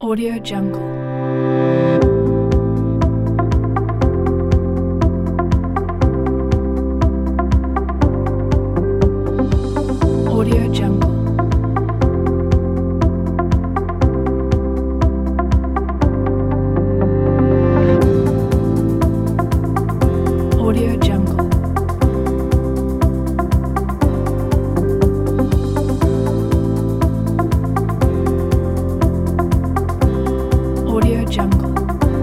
Audio Jungle. Audio Jungle. Audio Jungle. Audio Jungle.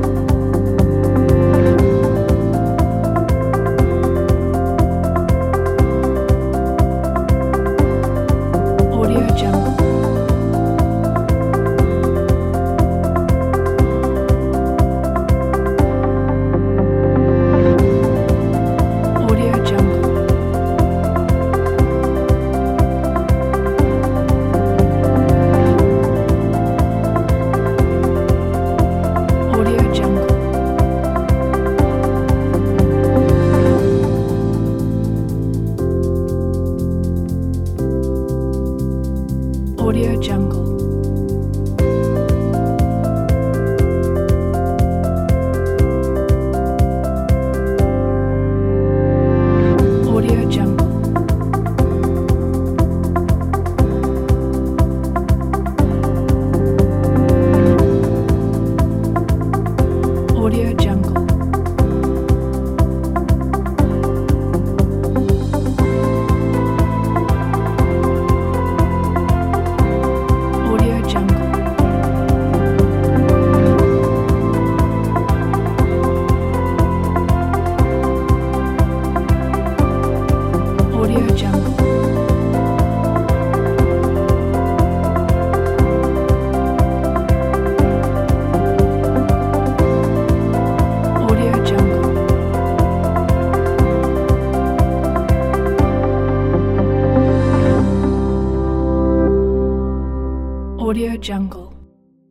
Audio Jungle. Audio Jungle. Audio Jungle. Audio Jungle. Audio Jungle. Audio Jungle. Audio Jungle. Audio Jungle. Audio Jungle. Audio Jungle.